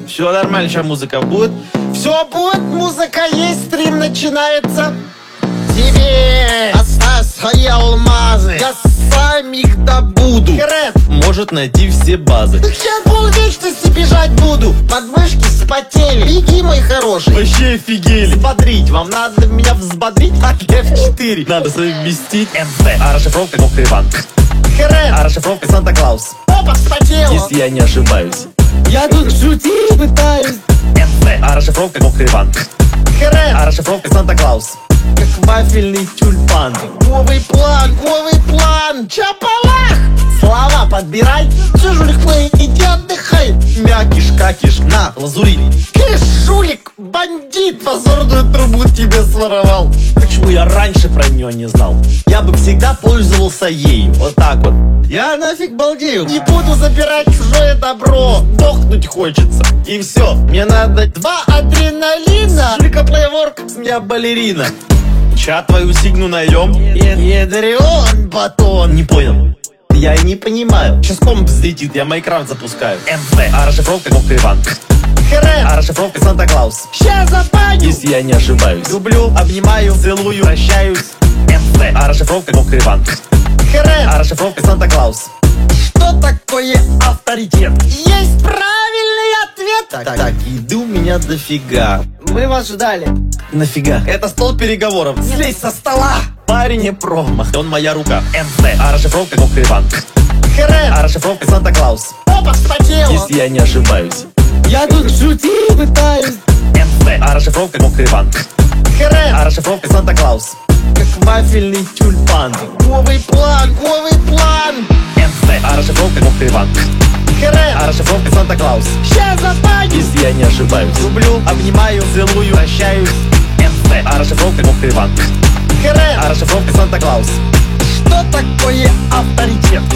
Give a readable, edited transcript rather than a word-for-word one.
Все нормально, сейчас музыка будет. Все будет, музыка есть, стрим начинается. Тебе оставь свои алмазы, я сам их добуду. Хрен может найти все базы. Так я полвечности бежать буду. Подмышки вспотели. Беги, мой хороший. Вообще офигели. Взбодрить, вам надо меня взбодрить? F4. Надо совместить МВ. А расшифровка Мокрый Иван. Хрен, А расшифровка Санта-Клаус. опа, вспотела. Если я не ошибаюсь. Я тут шутить пытаюсь. МВ. А расшифровка Мокрый Иван. Хрен, А расшифровка Санта-Клаус. Как вафельный тюльпан. новый план. Чапалах. Слова подбирай. Все, жулик, плей, иди отдыхай. Мякиш, какиш, на, лазурит. Киш, жулик, бандит, позорную трубу тебе своровал. Почему я раньше про нее не знал? Я бы всегда пользовался ею. Вот так вот. Я нафиг балдею. Не буду забирать чужое добро. Сдохнуть хочется. И все, мне надо 2 адреналина. Жулика плейворк, с меня балерина. Ча твою сигну найдем. Ядрион батон. Не понял. Я и не понимаю. Сейчас комп взлетит, я Майнкрафт запускаю. МВ. А расшифровка Мокрый Иван. Хрен, А расшифровка Санта-Клаус. ща запаню. Если я не ошибаюсь. Люблю, обнимаю, целую, прощаюсь. МВ. А расшифровка Мокрый Иван. Хрен, А расшифровка Санта-Клаус. что такое Авторитет. есть правильный ответ? Так, еды у меня дофига. Мы вас ждали. Нафига? Это стол переговоров. Слезь со стола. Парень не промах, он моя рука. МВ. А расшифровка Мокрый Иван. Хрен, А расшифровка Санта-Клаус. опа, вспотела. Если я не ошибаюсь. Я тут шутить пытаюсь. МВ. А расшифровка Мокрый Иван. Хрен, А расшифровка Санта-Клаус. Как вафельный тюльпан. новый план. МВ. А расшифровка Мокрый Иван. Хрен, А расшифровка Санта-Клаус. ща запаню. Если я не ошибаюсь. Люблю, обнимаю, целую, прощаюсь. МВ. А расшифровка Мокрый Иван. Хрен, А расшифровка Санта-Клаус. что такое Авторитет.